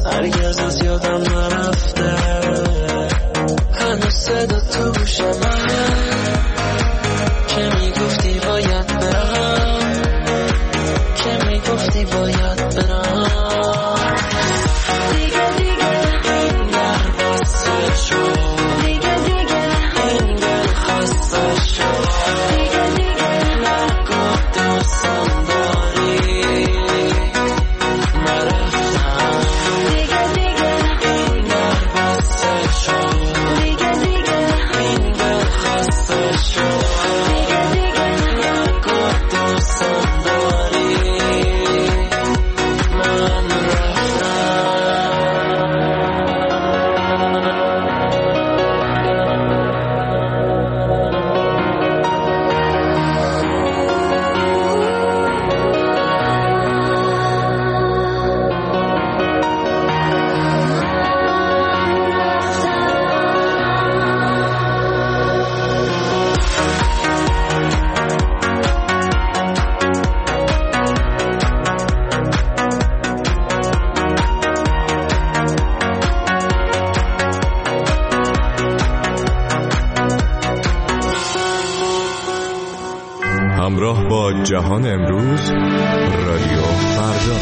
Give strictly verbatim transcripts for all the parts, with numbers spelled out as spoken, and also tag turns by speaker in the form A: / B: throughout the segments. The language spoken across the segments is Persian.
A: هرگز از یادم نرفته، هنوز صدا تو گوش منه که میگفتی باید برم، که میگفتی باید برم. دیگه دیگه این در بسته شد، دیگه دیگه این دل خسته شد، دیگه دیگه نگو دوستم داری نرفتم، دیگه دیگه این در بسته شد، دیگه دیگه این دل خسته شد، دیگه دیگه نگو دوستم داری من رفتم.
B: همراه با جهان امروز، رادیو فردا.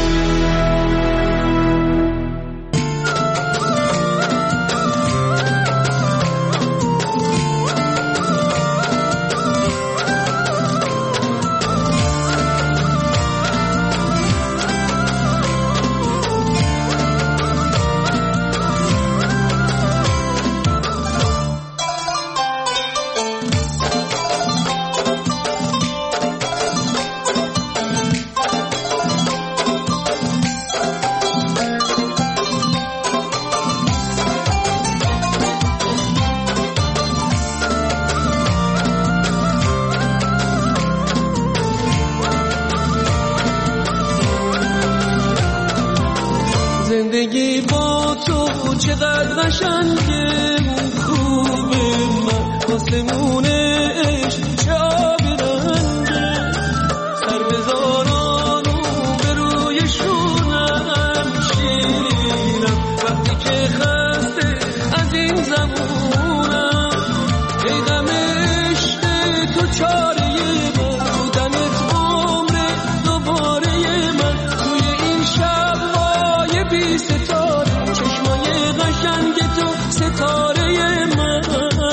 A: زندگی با تو چقدر قشنگه، خوبه من آسمون عشق چه آبی رنگه، سر بذاران و به روی شونم شیرینم، وقتی که خسته از این زمونم، ای غم عشق تو چاره من، بودنت عمر دوباره من، توی این شب‌های بی ستاره، چشمای قشنگ تو ستاره من،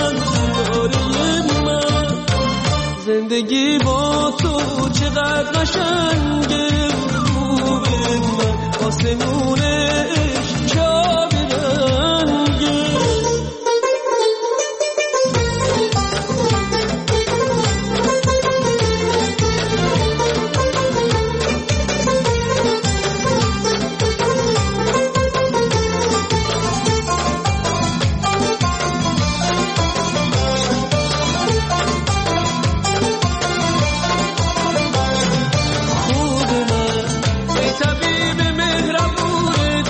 A: ستاره من. زندگی با تو چقدر قشنگه، خوبه من آسمون عشق چه آبی رنگه. خوب من ای طبیب مهربون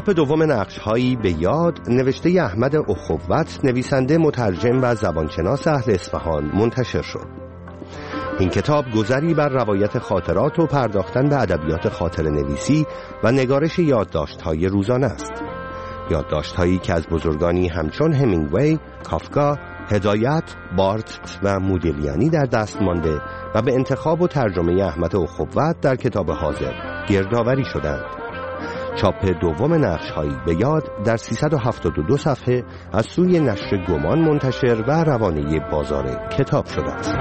C: چاپ دوم نقش‌هایی به یاد نوشته احمد اخوت، نویسنده، مترجم و زبانشناس اهل اصفهان منتشر شد. این کتاب گذری بر روایت خاطرات و پرداختن به ادبیات خاطره نویسی و نگارش یادداشت‌های روزانه است. یادداشت‌هایی که از بزرگانی همچون همینگوی، کافکا، هدایت، بارت و مودیلیانی در دست مانده و به انتخاب و ترجمه احمد اخوت در کتاب حاضر گردآوری شدند. چاپ دوم نقش‌هایی به یاد در سیصد و هفتاد و دو صفحه از سوی نشر گمان منتشر و روانه بازار کتاب شده است.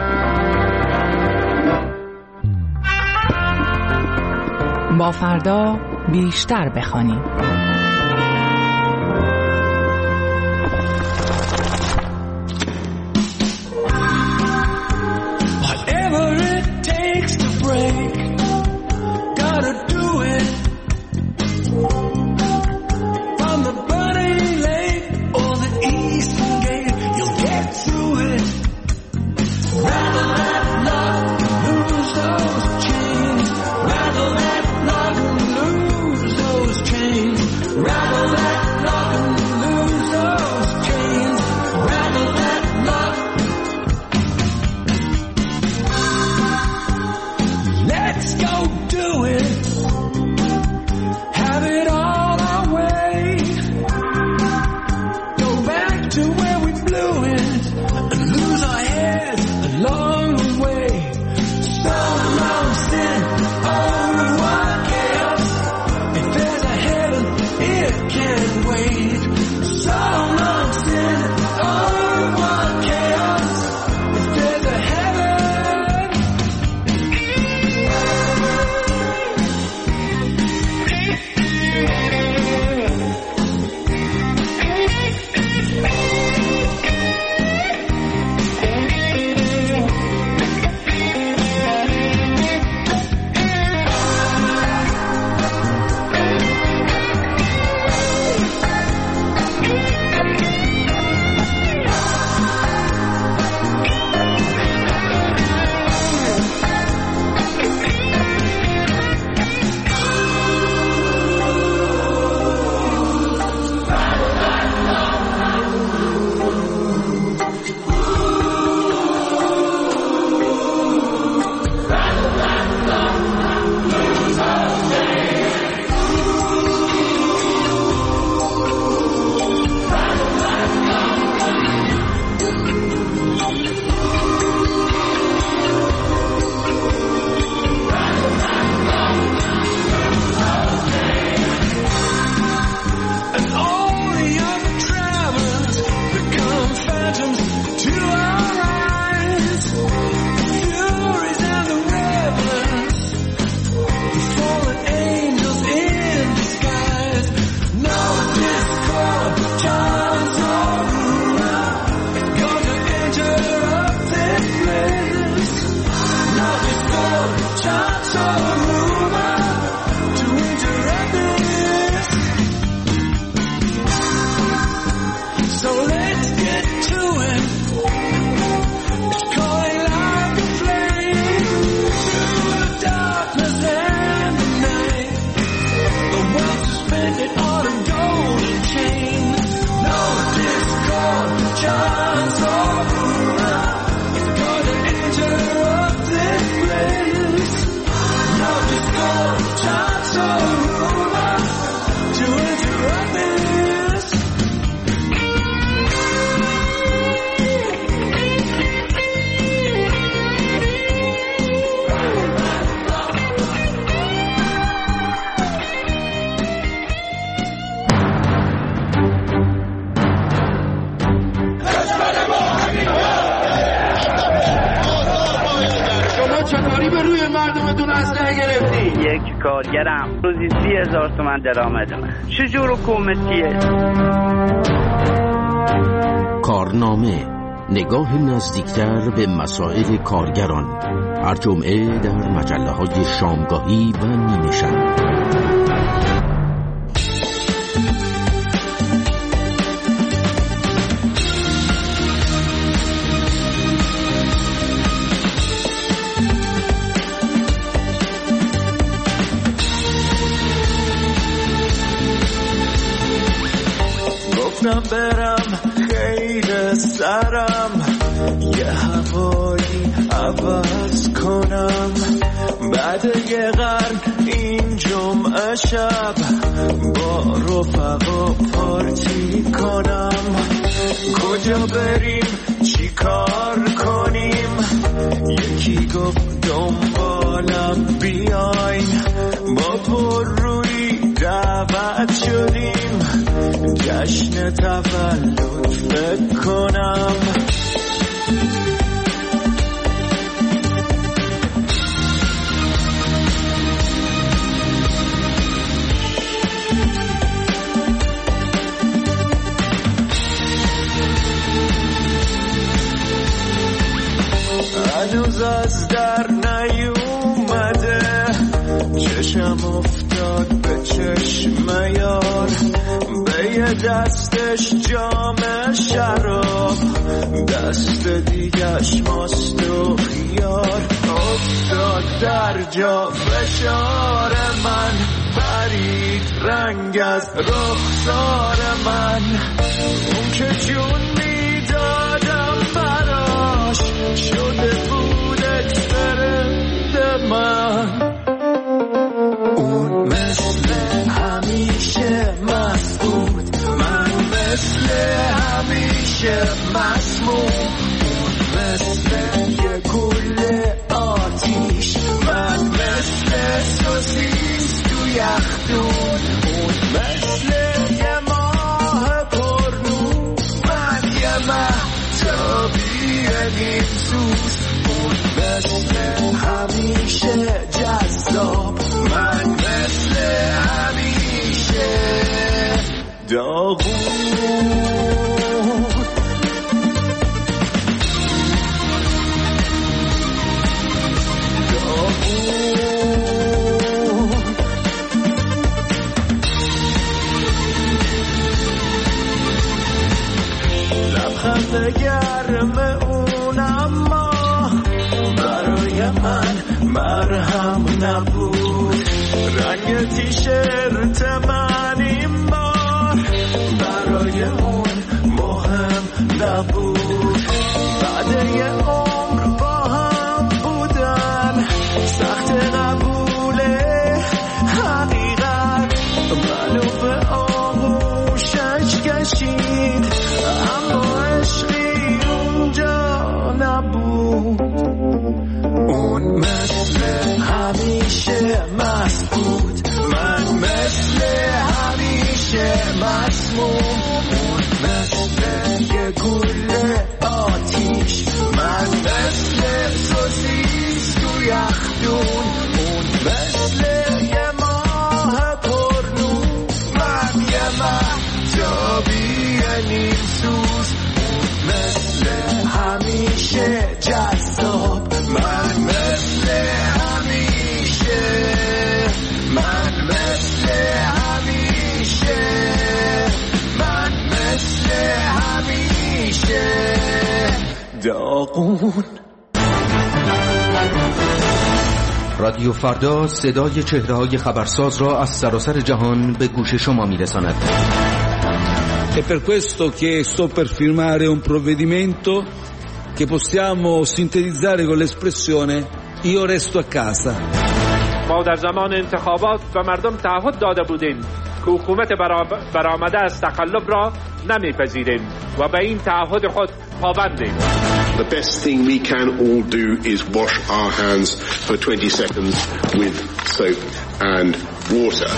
D: با فردا بیشتر بخوانیم.
E: یک کارگرم روزی سی هزار تومن درآمدمه. چجور حکومتیه؟
F: کارنامه، نگاه نزدیکتر به مسائل کارگران، هر جمعه در مجله های شامگاهی و نیمه شب.
G: گفتم برم خیلی سرم یه هوایی عوض کنم، بعد یه قرن این جمعه شب با رفقا پارتی کنم. کجا بریم چی کار کنیم؟ یکی گفت دنبالم بیاین، با پر روی دعوت شدیم جشن تولد فکر کنم. هنوز از در نیومده، چشم افتاد به چشم یار، به یه دستش جام شراب، دست دیگش ماست و خیار. افتاد در جا فشار من، پرید رنگ از رخسار من، اون که جون میدادم براش شده بود اکسپرنت من. اون مثل همیشه مست بود، من مثل همیشه مسموم. اون مثل یه گل آتیش، من مثل سوسیس تو یخدون. اون مثل یه ماه پرنور، من یه مهتابی نیم سوز. اون مثل همیشه جذاب، من مثل همیشه داغون. لبخند گرم اون اما برای من مرهم نبود. رنگ تیشرت من این بار برای اون مهم نبود. بعد یه عمر با هم بودن سخت قبول حقیقت، منو به آغوشش کشید اما عشقی اونجا نبود. اون مثل همیشه مست بود، من مثل همیشه مسموم. اون مثل یه گل آتیش، من مثل سوسیس تو یخدون. اون مثل یه ماه پرنور، من یه مهتابی نیم سوز. اون مثل همیشه جذاب، من مثل همیشه، من مثل همیشه، من مثل همیشه داغون.
F: رادیو فردا صدای چهره‌های خبرساز را از سراسر جهان به گوش شما می‌رساند.
H: È per questo che sto per firmare un provvedimento che possiamo sintetizzare con l'espressione io resto a casa.
I: ما در زمان انتخابات به مردم تعهد داده بودیم که حکومت برآمده از تقلب را نمیپذیریم و به این تعهد خود پابندیم.
J: The best thing we can all do is wash our hands for twenty seconds with soap and water.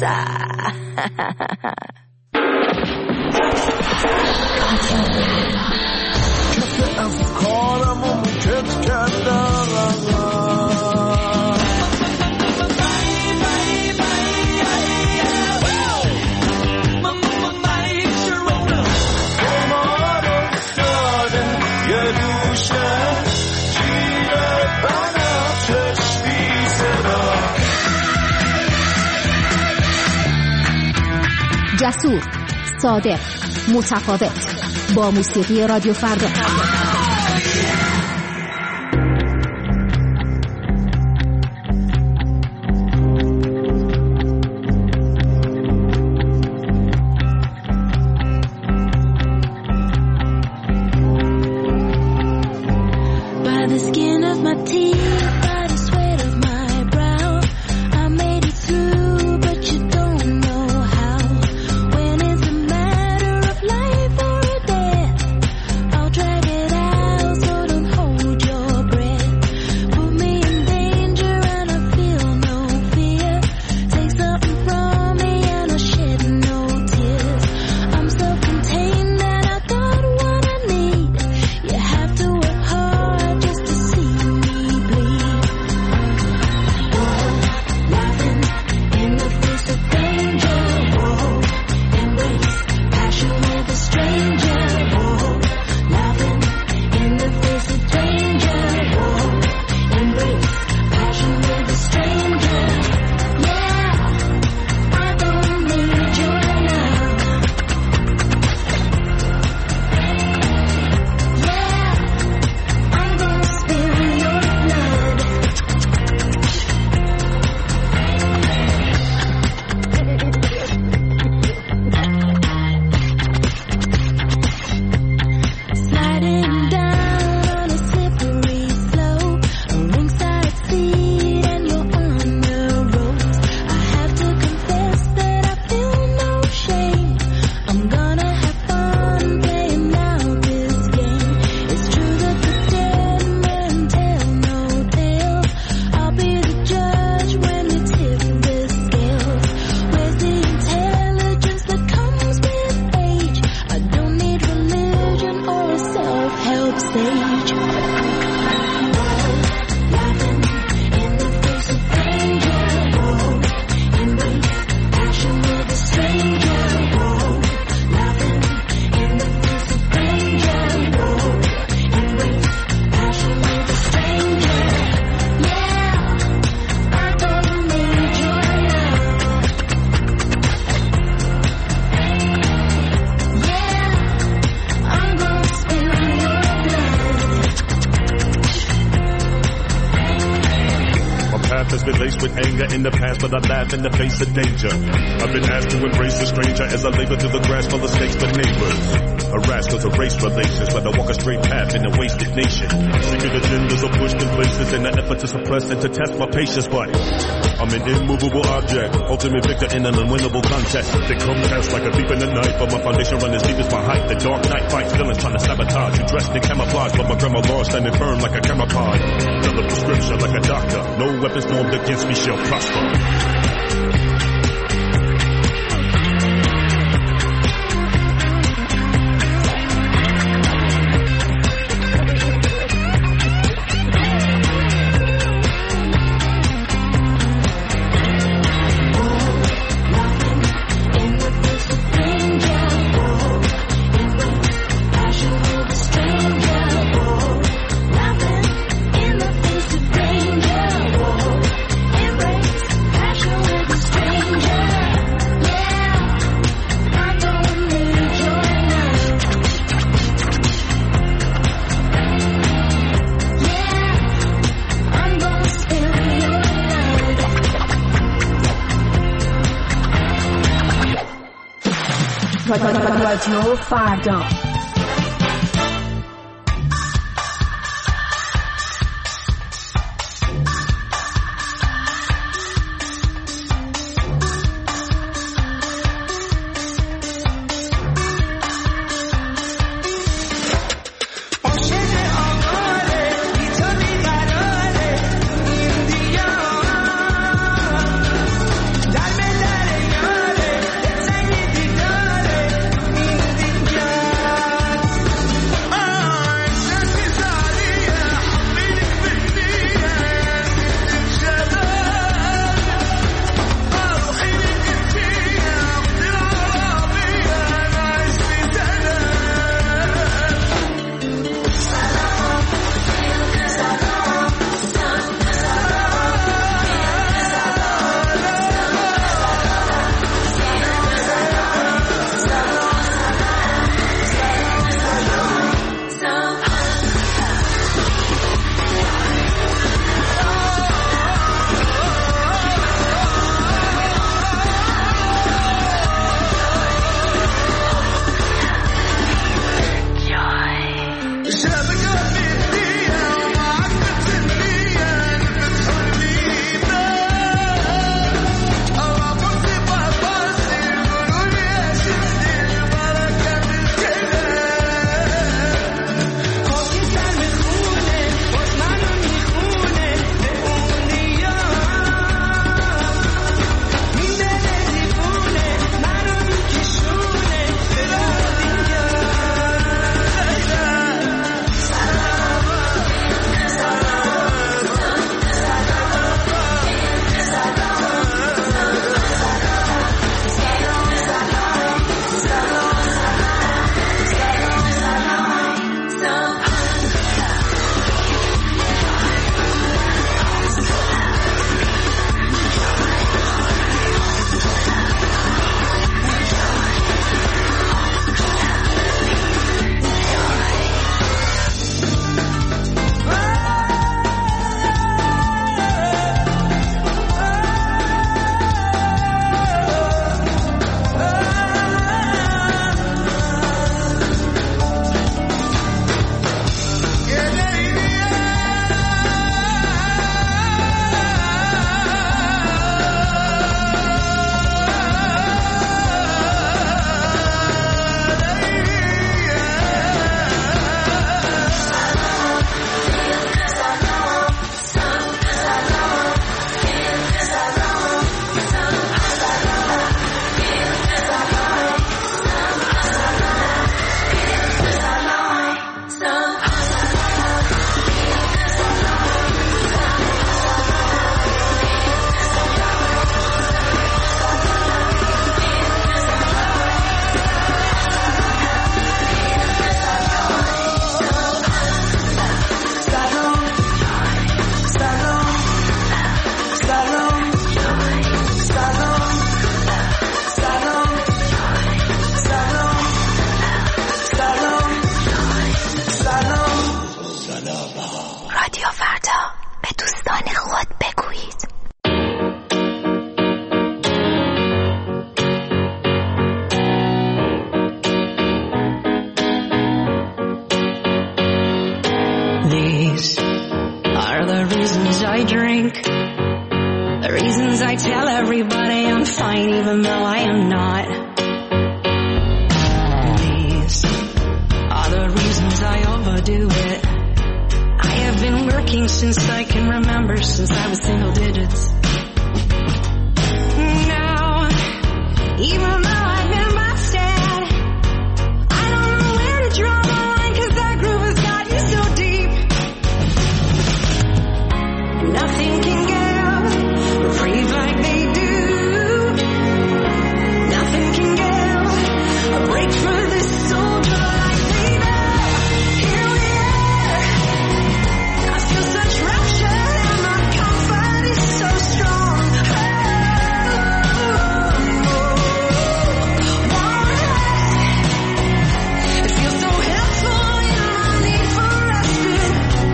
G: کسی از کارم و مکت کردم
K: جسور، صادق، متفاوت، با موسیقی رادیو فردا.
L: In the past, but I laugh in the face of danger. I've been asked to embrace a stranger as I labor through the grass full of snakes for neighbors. Harassed cause of race relations, but I walk a straight path in a wasted nation. Secret agendas are pushed in places in an effort to suppress and to test my patience, but I'm an immovable object, ultimate victor in an unwinnable contest. They come past like a thief in the night, but my foundation runs as deep as my height. The dark night fights villains trying to sabotage. You dressed in camouflage, but my grandma law standing firm like a camera card. Fill the prescription like a doctor. No weapons formed against me shall prosper.
K: رادیو فردا.
M: drink. The reasons I tell everybody I'm fine even though I am not. These are the reasons I overdo it. I have been working since I can remember, since I was single digits. Now, even though I've been busted, I don't know where to draw the line, cause that groove has got you so deep. Nothing can give reprieve like they do. Nothing can give a break for this soldier like they do. Here we are. I feel such rapture and my comfort is so strong. Oh, it feels so helpful in my need for respite.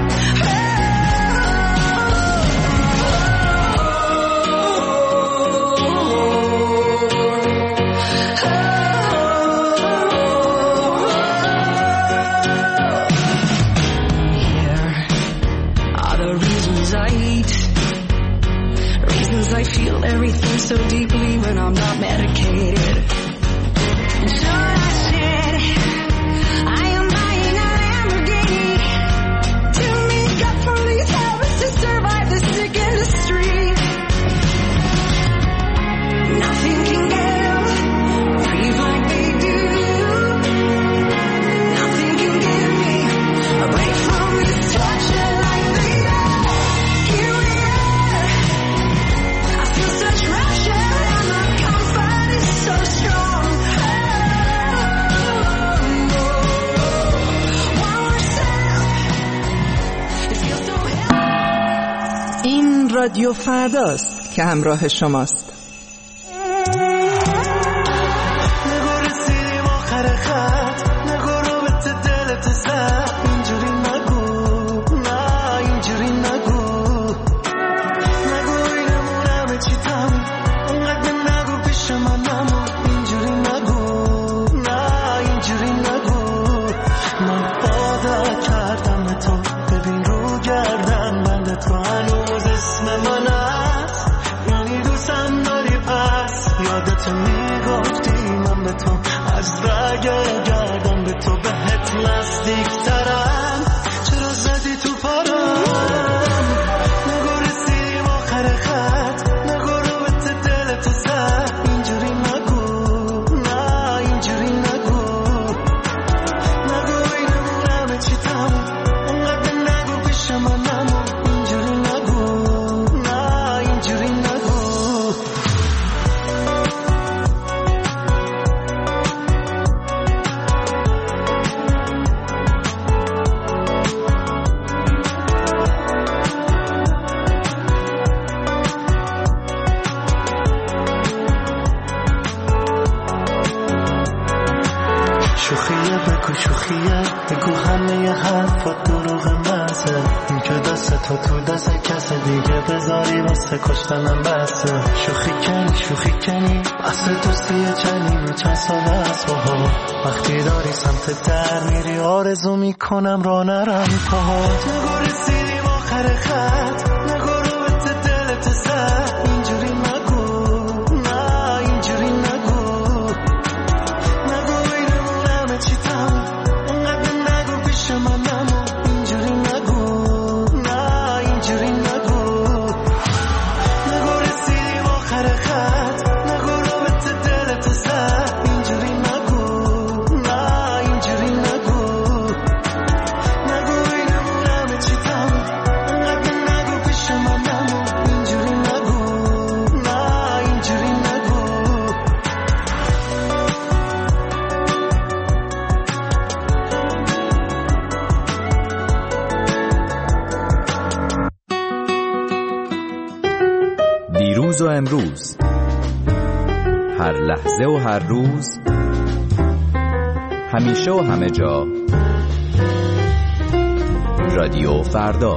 M: I eat, reasons I feel everything so deeply when I'm not medicated. And sure as shit, I am buying a Lamborghini to make up for these habits to survive this sick industry. Nothing can give reprieve like they do. Nothing can give me a break from this torture like they do.
D: این رادیو فرداست که همراه شماست.
G: نگو رسیدیم آخر خط، نگو رو به دلت زد، اینجوری نگو، نه اینجوری نگو، نگو اینمون همه چی تموم، انقدر نگو پیش من نمون، اینجوری نگو، نه اینجوری نگو. من عادت کردم به تو، ببین رو گردن بند تو هنوز اسم من هست، یعنی دوستم داری پس. یادت میگفتی من به تو از رگ گردم به تو بهت نزدیک ترم، چرا زدی تو پارم؟ نگو رسیدیم آخر خط، نگو رو به دلت زد، اینجوری نگو، نه اینجوری نگو، نگو اینمون همه چی تموم، انقدر نگو پیش من نمون، اینجوری نگو، نه اینجوری نگو. شوخیه بگو شوخیه، بگو همه ی حرفات دروغ مزه، این که دست تو تو دست کس دیگه بذاری واسه کشتنم بسه. شوخی کنی شوخی کنی، اصل دوستیه چنین و چند سال از باها، وقتی داری سمت در میری آرزو میکنم را نرم پاهات. نگو رسیدیم آخر خط، نگو رو به دلت زد، اینجوری نگو، نه اینجوری نگو، نگو اینمون همه چی تموم، انقدر نگو پیش من نمون، اینجوری نگو، نه اینجوری نگو. نگو رسیدیم آخر خط، نگو رو به دلت زد، اینجوری نگو، نه اینجوری نگو، نگو اینمون همه چی تموم، انقدر نگو پیش من نمون، اینجوری نگو، نه اینجوری نگو.
B: دیروز و امروز، هر لحظه و هر روز، همیشه و همه جا، رادیو فردا.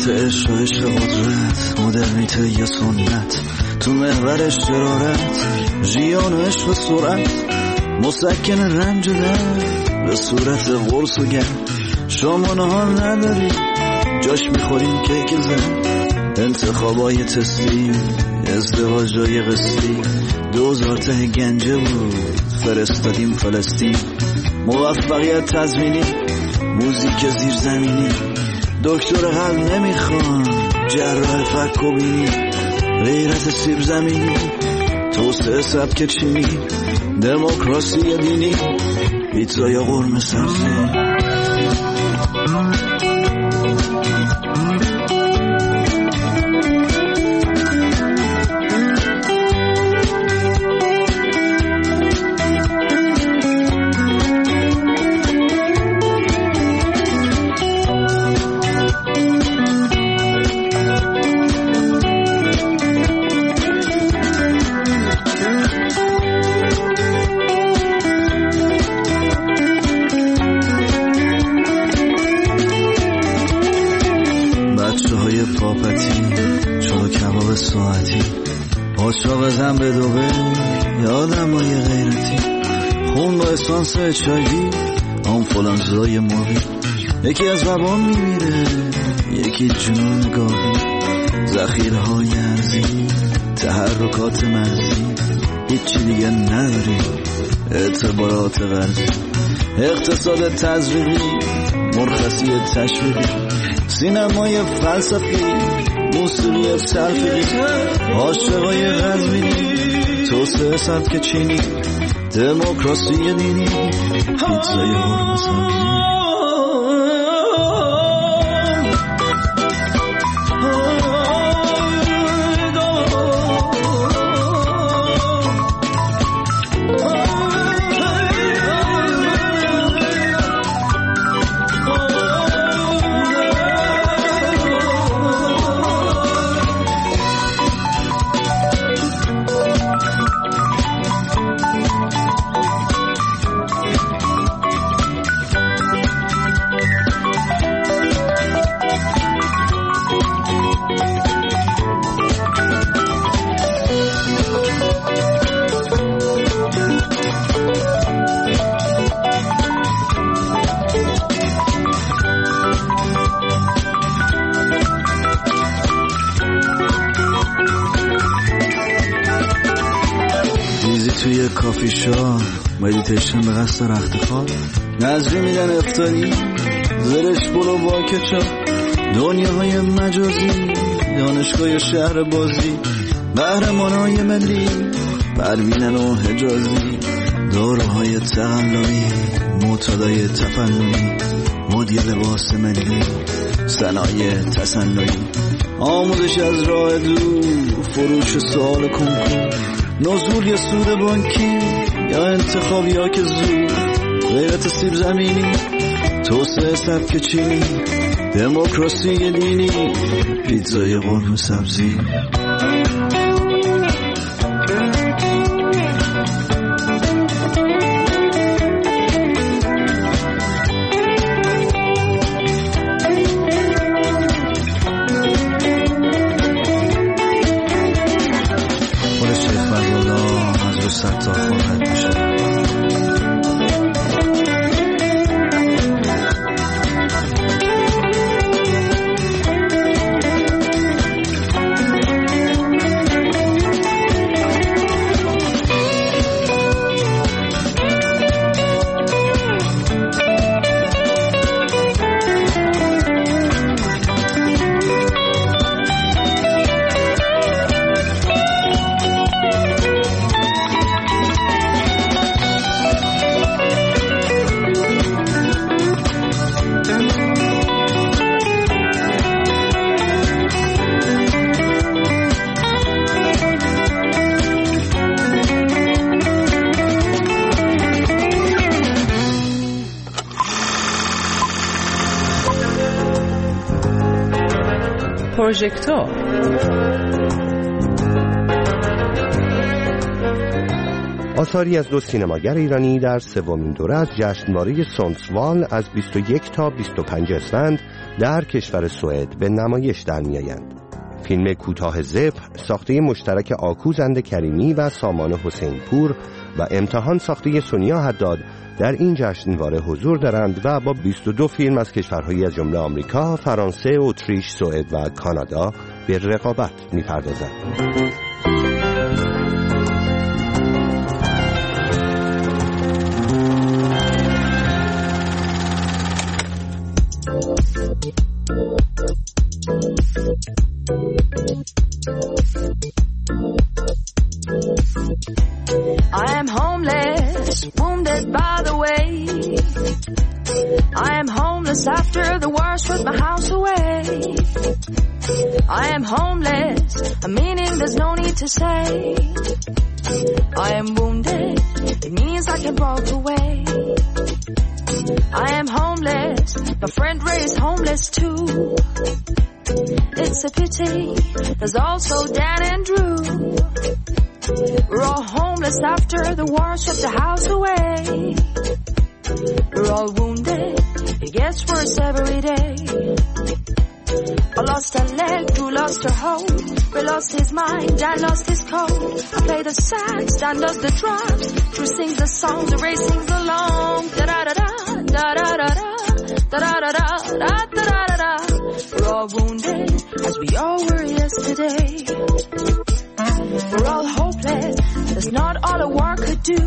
N: حکایت عشق و عشق قدرت، مدرنیته یا سنت، تو محور شرارت، ژیان و عشق و سرعت، مسکن رنج و درد به صورت قرص و گرد. شما نهار نداری جاش میخوریم کیک زن، انتخابای تستی، ازدواجای قسطی، دوزار ته گنجه بود فرستادیم فلسطین. موفقیت تضمینی، موزیک زیرزمینی، دکتر قلب نمیخوان جراح فک و بینی، غیرت سیب زمینی، توسعه سبک چینی، دموکراسی دینی، پیتزا یا قرمه سبزی. پاشا بزن به دوبه یادم های غیرتی، خون با اسانس چایوی آنفولانزای موی، یکی از وبا میمیره یکی جنون گاوی، ذخیره های ارزی، تحرکات مرزی، هیچی دیگه نداری، اعتبارات ورزی، اقتصاد تزریقی، مرخصی تشویقی، سینمای فلسفی، موسیقی تلفیقی، عاشقای قزوینی، توسعه سبک چینی، دموکراسی دینی، پیتزای قرمه سبزی. توی کافی شاپ مدیتیشن به قصد رخت خواب، نظری میدن افطاری، زرش برو با کچاپ، دنیاهای مجازی، دانشگاه شهر بازی، قهرمانای ملی، پروینن و حجازی، داروهای تقلبی، معتادای تفننی، مدیر لباس ملی، صنایع تصنعی، آموزش از راه دور، فروش سوال کنکور، نزول یا سود بانکی یا انتخاب یا که زود، غیرت سیب زمینی، توسعه سبک چینی، دموکراسی دینی، پیتزای قرمه سبزی.
D: پروژکتور
C: آثاری از دو سینماگر ایرانی در سومین دوره از جشنواره سونسوال از بیست و یک تا بیست و پنج اسفند در کشور سوئد به نمایش در می‌آیند. فیلم کوتاه ذبح ساخته مشترک آکوزند کریمی و سامان حسین پور و امتحان ساخته سونیا حداد در این جشنواره حضور دارند و با بیست و دو فیلم از کشورهایی از جمله آمریکا، فرانسه، اتریش، سوئد و کانادا به رقابت می‌پردازند.
M: I am homeless, wounded by the way. I am homeless after the war stripped my house away. I am homeless, a meaning there's no need to say. I am wounded, it means I can walk away. I am homeless, my friend Ray is homeless too. It's a pity, there's also Dan and Drew. We're all homeless after the war stripped the house away. We're all wounded, it gets worse every day. I lost a leg, Drew lost her hope. Ray lost his mind, Dan lost his code. I play the sax, Dan does the drums. Drew sings the songs, Ray sings along. Da-da-da-da, da-da-da-da, da-da-da-da, da-da-da-da. We're all wounded, as we all were yesterday. We're all hopeless, that's not all a war could do.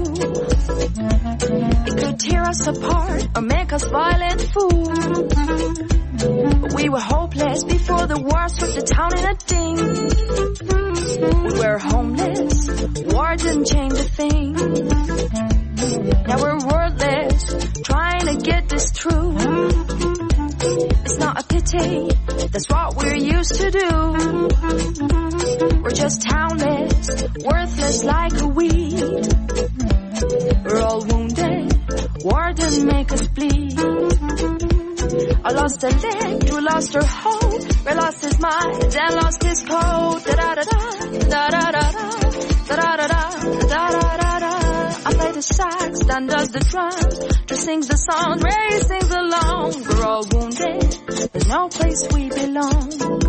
M: It could tear us apart or make us violent fools. But we were hopeless before the war swept the town in a ding. We were homeless, war didn't change a thing. Now we're wordless, trying to get this through. It's not a pity, that's what we're used to do. We're just townless, worthless like a weed. We're all wounded, war didn't make us bleed. I lost a leg, you lost her hope. Ray lost his mind, Dan lost his code. Da-da-da-da, da-da-da-da, da-da-da-da, da-da-da-da. I play the sax, Dan does the drums. Drew sings the song, Ray sings along. We're all wounded, there's no place we belong.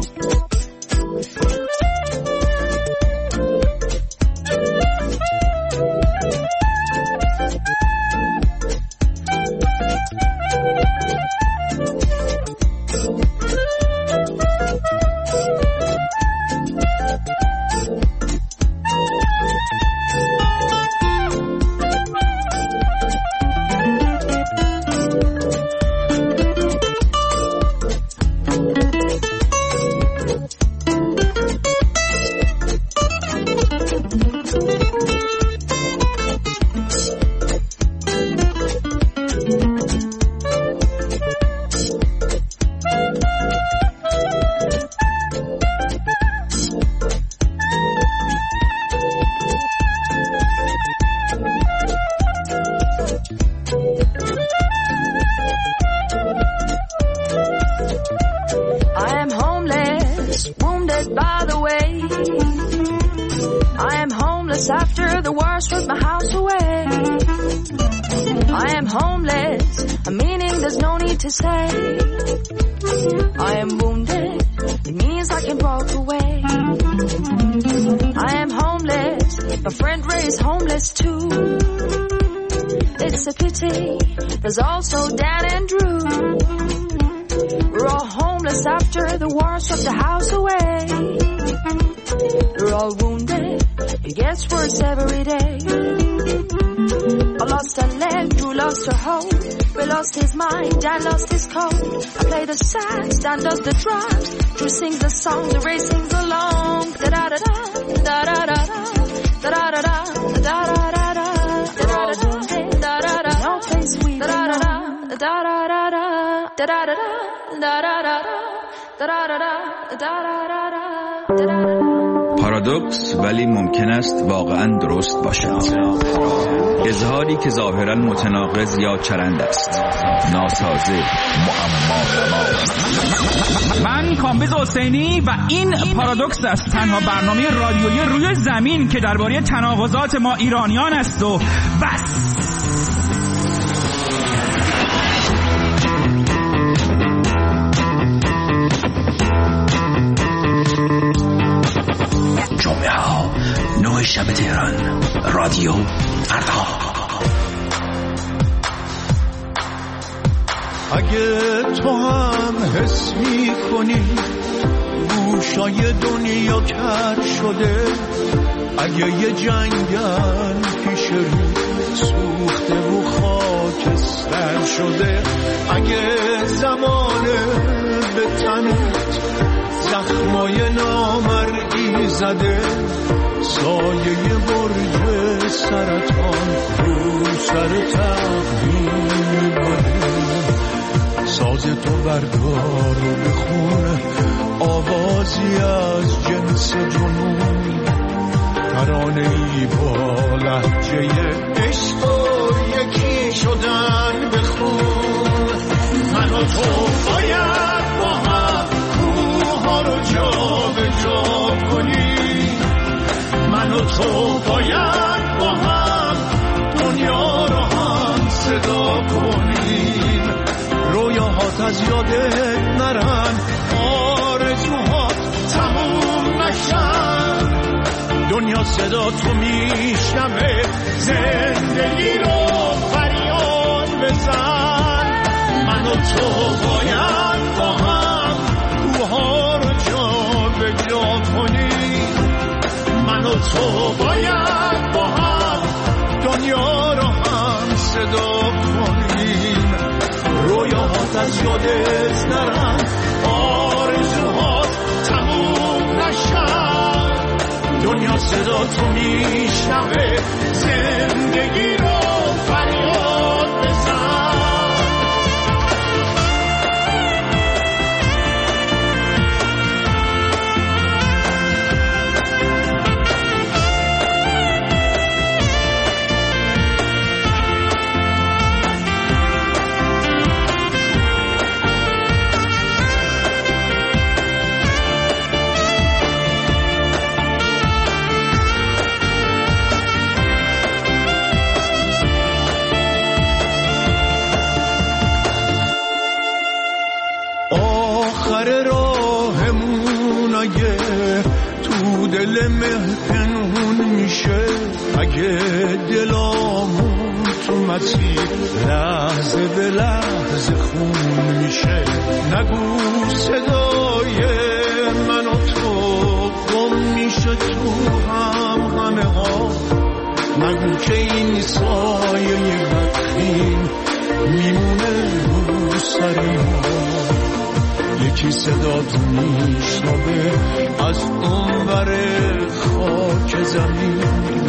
M: There's also Dan and Drew. We're all homeless after the war swept the house away. We're all wounded, it gets worse every day. I lost a leg, Drew lost her hope. Ray lost his mind, Dan lost his code. I play the sax, Dan does the drums. Drew sings the songs, Ray sings along. Da-da-da-da, da-da-da-da, da-da-da-da, da-da-da-da. We're all wounded, da-da-da, no place we da-da-da, da-da-da-da, da-da-da-da, da-da-da-da, da-da-da-da, da-da-da-da.
B: پارادوکس ولی ممکن است واقعا درست باشد. اظهاری که ظاهرا متناقض یا چرند است، ناسازه، معما.
O: من کامبیز حسینی و این پارادوکس است، تنها برنامه رادیویی روی زمین که درباره تناقضات ما ایرانیان است و بس.
P: جمعه ها نه شب تهران، رادیو فردا.
G: اگه تو هم حس می کنی گوشای دنیا کر شده، اگه یه جنگل پیش رو سوخته و خاکستر شده، اگه زمانه به تنت زخمای نامرئی زده، سایه برج سرطان رو سر تقویم بده، ساز تو بردار و بخون آوازی از جنس جنون، ترانه‌ای با لهجه عشق و یکی شدن بخون. من و تو باید با هم کوها رو جا به جا کنیم، من و تو باید با هم دنیا رو هم صدا کنیم. رویاهات از یادت نرن، آرزوهات تموم نشن، دنیا صدا تو میشنوه، زندگی رو فریاد بزن. من و تو باید با هم کوها رو جا به جا کنیم، من و تو باید با هم دنیا رو هم صدا کنیم. رویاهات از یادت نرن، آرزوهات تموم نشن، دنیا صدا تو میشنوه، زندگی رو فریاد بزن. آخر راهمون اگه تو دل مه پنهون میشه، اگه دلامون تو مسیر لحظه به لحظه خون میشه، نگو صدای من و تو گم میشه تو هم همه ها، نگو که این سایه بدخیم میمونه رو سر ما. یکی صدا تو میشنوه از اونور خاک زمین،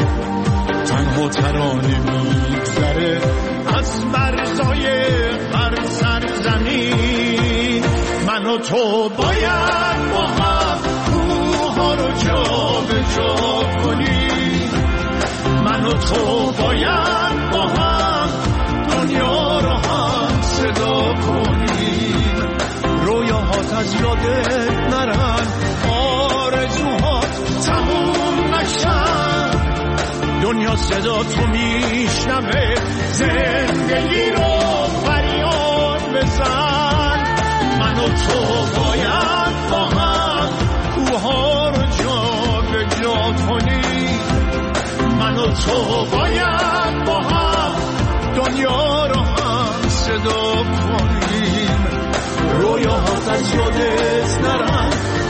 G: تنها ترانه میگذره از مرزای هر سرزمین. من و تو باید با هم کوها رو جا به جا کنیم، من و تو باید با هم دنیا رو هم صدا کنیم. رویاهات از یادت نرن، آرزوهات تموم نشن، دنیا صدا تو میشنوه، زندگی رو فریاد بزن. من و تو باید با هم کوها رو جا به جا کنیم، من و تو باید با هم دنیا رو هم صدا کنیم. رویاهات از یادت نرن،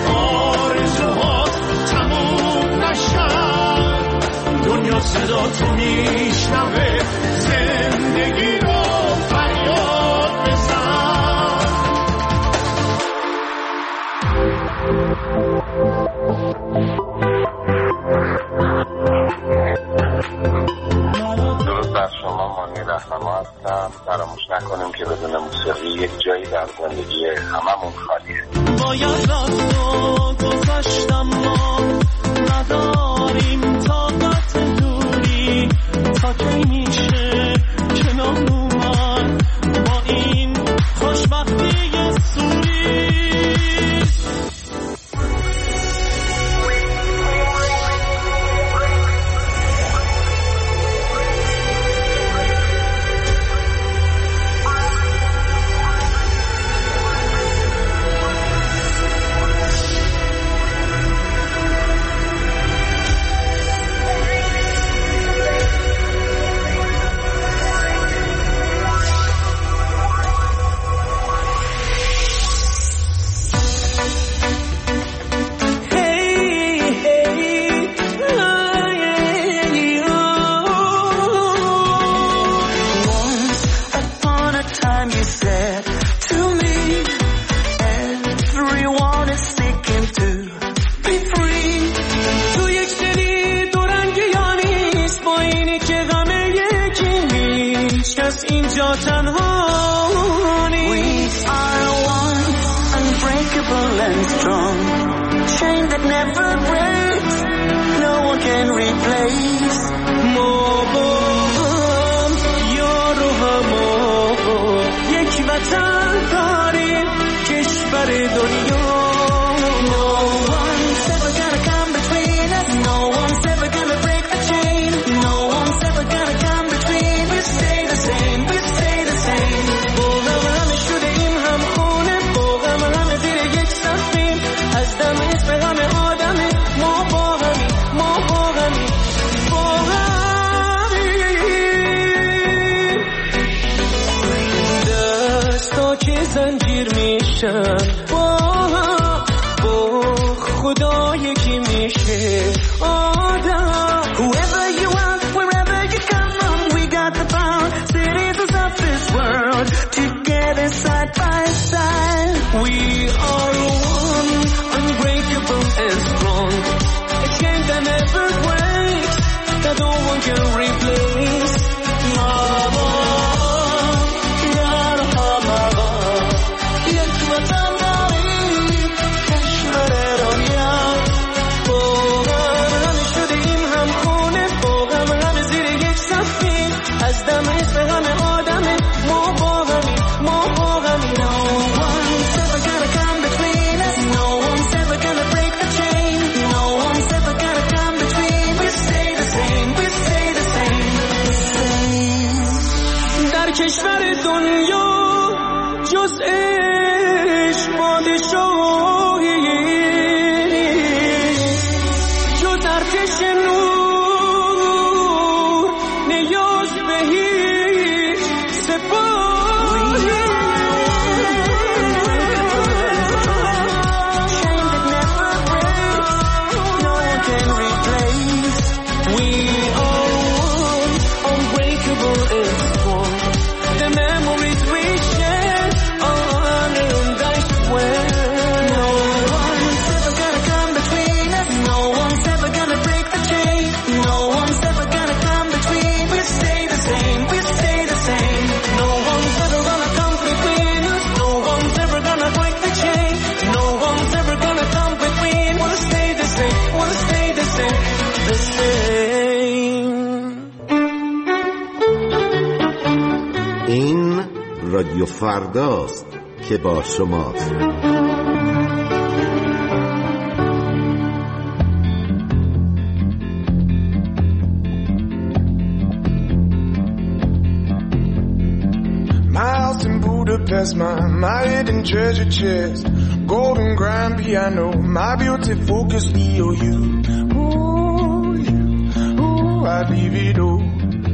G: آرزوهات تموم نشن، دنیا صدا تو میشنوه، زندگی رو فریاد بزن.
Q: درود بر شما، مانی رهنما هستم. فراموش نکنیم که بدون موسیقی یک جایی در زندگی هممون خالیه.
G: باید رفت و گذشتم ما
R: رادیو فرداست که با شماست.
S: My house in Budapest, my, my hidden treasure chest, golden grand piano, my beauty focus E O U. Ooh, you, ooh, I'd leave it all.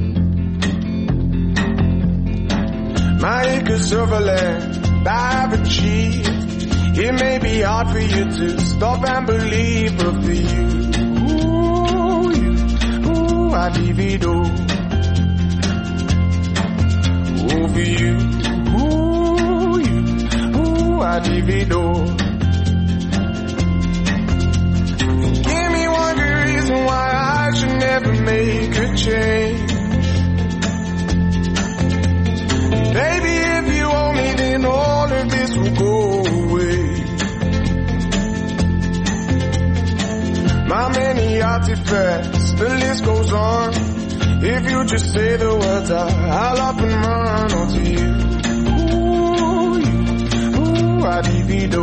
S: My acres of land I've achieved. It may be hard for you to stop and believe, but for you, ooh, you, ooh, I'd leave it all. Ooh, for you, ooh, you, ooh, I'd leave it all. Give me one good reason why I should never make a change. Baby, if you owe me, then all of this will go away. My many artifacts, the list goes on. If you just say the words, I, I'll up and run onto you. Ooh, you, ooh, I divido.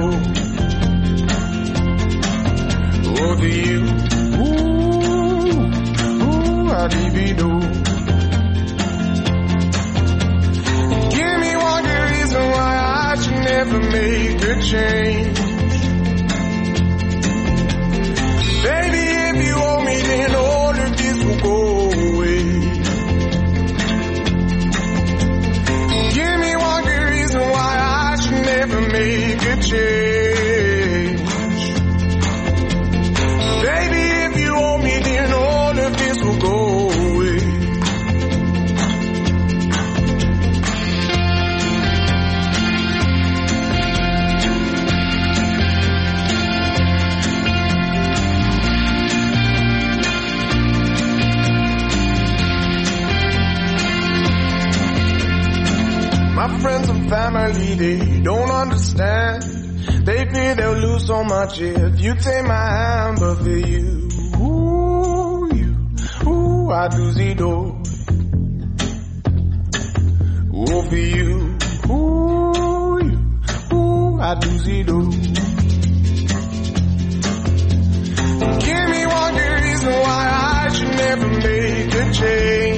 S: Over you, ooh, ooh, I divido. Give me one good reason why I should never make a change. Baby, if you owe me, then all of this will go away. Give me one good reason why I should never make a change. Baby, if you owe me, then all of this will go away. My friends and family, they don't understand. They fear they'll lose so much if you take my hand. But for you, ooh, you, ooh, I do zido. Ooh, for you, ooh, you, ooh, I do zido. Give me one good reason why I should never make a change.